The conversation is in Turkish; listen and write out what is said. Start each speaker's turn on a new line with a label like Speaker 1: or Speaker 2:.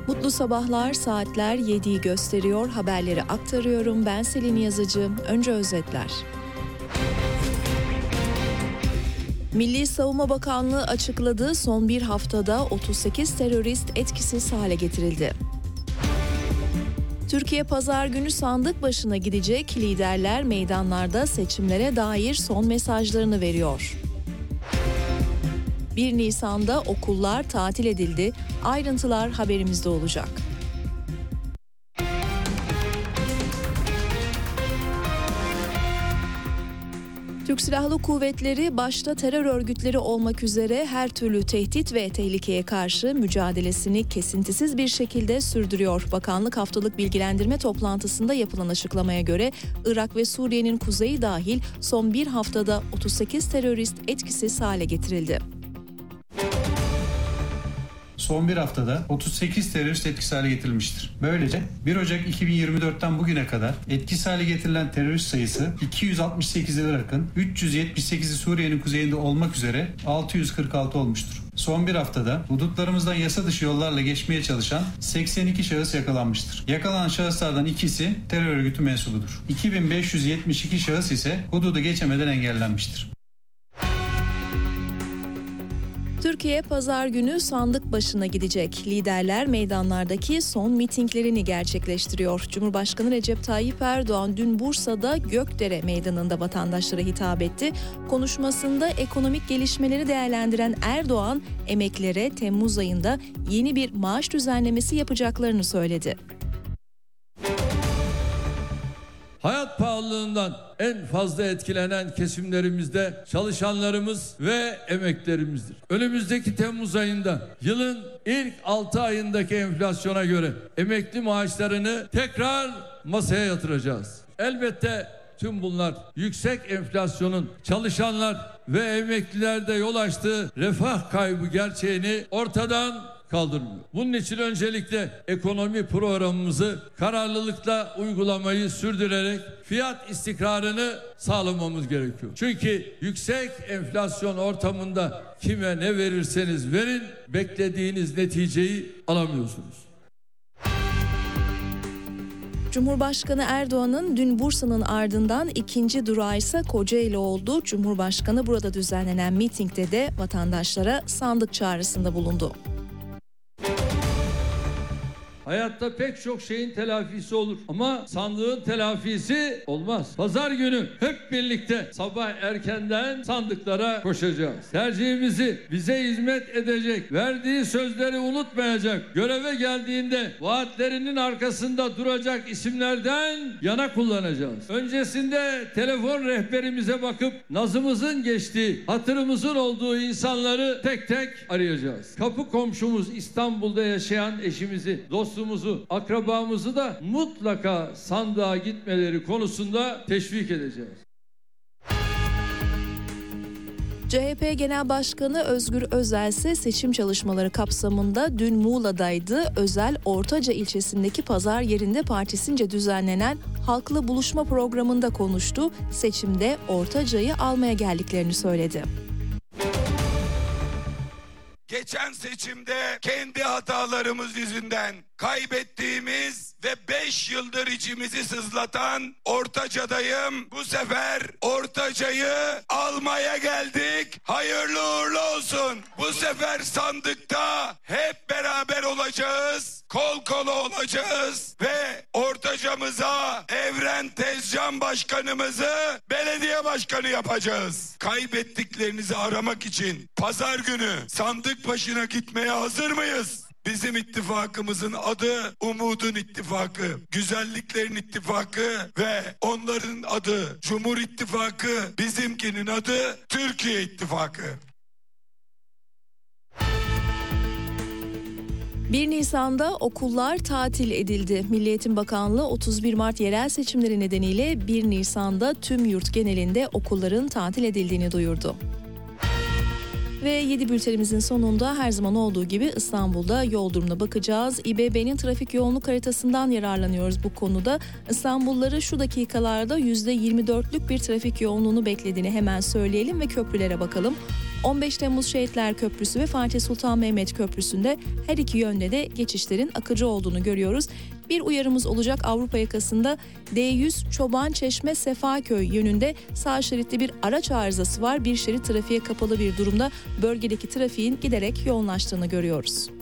Speaker 1: Mutlu sabahlar, saatler 7'yi gösteriyor. Haberleri aktarıyorum. Ben Selin Yazıcı. Önce özetler. Milli Savunma Bakanlığı açıkladı. Son bir haftada 38 terörist etkisiz hale getirildi. Türkiye pazar günü sandık başına gidecek. Liderler meydanlarda seçimlere dair son mesajlarını veriyor. 1 Nisan'da okullar tatil edildi. Ayrıntılar haberimizde olacak. Türk Silahlı Kuvvetleri başta terör örgütleri olmak üzere her türlü tehdit ve tehlikeye karşı mücadelesini kesintisiz bir şekilde sürdürüyor. Bakanlık haftalık bilgilendirme toplantısında yapılan açıklamaya göre Irak ve Suriye'nin kuzeyi dahil son bir haftada 38 terörist etkisiz hale getirildi.
Speaker 2: Son bir haftada 38 terörist etkisiz hale getirilmiştir. Böylece 1 Ocak 2024'ten bugüne kadar etkisiz hale getirilen terörist sayısı 268'e yakın, 378'i Suriye'nin kuzeyinde olmak üzere 646 olmuştur. Son bir haftada hudutlarımızdan yasa dışı yollarla geçmeye çalışan 82 şahıs yakalanmıştır. Yakalanan şahıslardan ikisi terör örgütü mensubudur. 2572 şahıs ise hududu geçemeden engellenmiştir.
Speaker 1: Türkiye pazar günü sandık başına gidecek. Liderler meydanlardaki son mitinglerini gerçekleştiriyor. Cumhurbaşkanı Recep Tayyip Erdoğan dün Bursa'da Gökdere Meydanı'nda vatandaşlara hitap etti. Konuşmasında ekonomik gelişmeleri değerlendiren Erdoğan, emeklilere Temmuz ayında yeni bir maaş düzenlemesi yapacaklarını söyledi.
Speaker 3: Hayat pahalılığından en fazla etkilenen kesimlerimizde çalışanlarımız ve emeklerimizdir. Önümüzdeki Temmuz ayında yılın ilk 6 ayındaki enflasyona göre emekli maaşlarını tekrar masaya yatıracağız. Elbette tüm bunlar yüksek enflasyonun çalışanlar ve emeklilerde yol açtığı refah kaybı gerçeğini ortadan kaldırmıyor. Bunun için öncelikle ekonomi programımızı kararlılıkla uygulamayı sürdürerek fiyat istikrarını sağlamamız gerekiyor. Çünkü yüksek enflasyon ortamında kime ne verirseniz verin, beklediğiniz neticeyi alamıyorsunuz.
Speaker 1: Cumhurbaşkanı Erdoğan'ın dün Bursa'nın ardından ikinci durağı ise Kocaeli oldu. Cumhurbaşkanı burada düzenlenen mitingde de vatandaşlara sandık çağrısında bulundu.
Speaker 3: Hayatta pek çok şeyin telafisi olur ama sandığın telafisi olmaz. Pazar günü hep birlikte sabah erkenden sandıklara koşacağız. Tercihimizi bize hizmet edecek, verdiği sözleri unutmayacak, göreve geldiğinde vaatlerinin arkasında duracak isimlerden yana kullanacağız. Öncesinde telefon rehberimize bakıp nazımızın geçtiği, hatırımızın olduğu insanları tek tek arayacağız. Kapı komşumuz İstanbul'da yaşayan eşimizi, dostumuzu, akrabamızı da mutlaka sandığa gitmeleri konusunda teşvik edeceğiz.
Speaker 1: CHP Genel Başkanı Özgür Özel ise seçim çalışmaları kapsamında dün Muğla'daydı. Özel, Ortaca ilçesindeki pazar yerinde partisince düzenlenen halkla buluşma programında konuştu. Seçimde Ortaca'yı almaya geldiklerini söyledi.
Speaker 4: Geçen seçimde kendi hatalarımız yüzünden kaybettiğimiz ve 5 yıldır içimizi sızlatan Ortaca'dayım. Bu sefer Ortaca'yı almaya geldik. Hayırlı uğurlu olsun. Bu sefer sandıkta hep beraber olacağız. Kol kola olacağız ve Ortaca'mıza Evren Tezcan Başkanımızı belediye başkanı yapacağız. Kaybettiklerinizi aramak için pazar günü sandık başına gitmeye hazır mıyız? Bizim ittifakımızın adı Umudun İttifakı, Güzelliklerin İttifakı ve onların adı Cumhur İttifakı, bizimkinin adı Türkiye İttifakı.
Speaker 1: 1 Nisan'da okullar tatil edildi. Milli Eğitim Bakanlığı 31 Mart yerel seçimleri nedeniyle 1 Nisan'da tüm yurt genelinde okulların tatil edildiğini duyurdu. Ve 7 bültenimizin sonunda her zaman olduğu gibi İstanbul'da yol durumuna bakacağız. İBB'nin trafik yoğunluk haritasından yararlanıyoruz bu konuda. İstanbulluları şu dakikalarda %24'lük bir trafik yoğunluğunu beklediğini hemen söyleyelim ve köprülere bakalım. 15 Temmuz Şehitler Köprüsü ve Fatih Sultan Mehmet Köprüsü'nde her iki yönde de geçişlerin akıcı olduğunu görüyoruz. Bir uyarımız olacak: Avrupa yakasında D100 Çobançeşme Sefaköy yönünde sağ şeritte bir araç arızası var. Bir şerit trafiğe kapalı bir durumda. Bölgedeki trafiğin giderek yoğunlaştığını görüyoruz.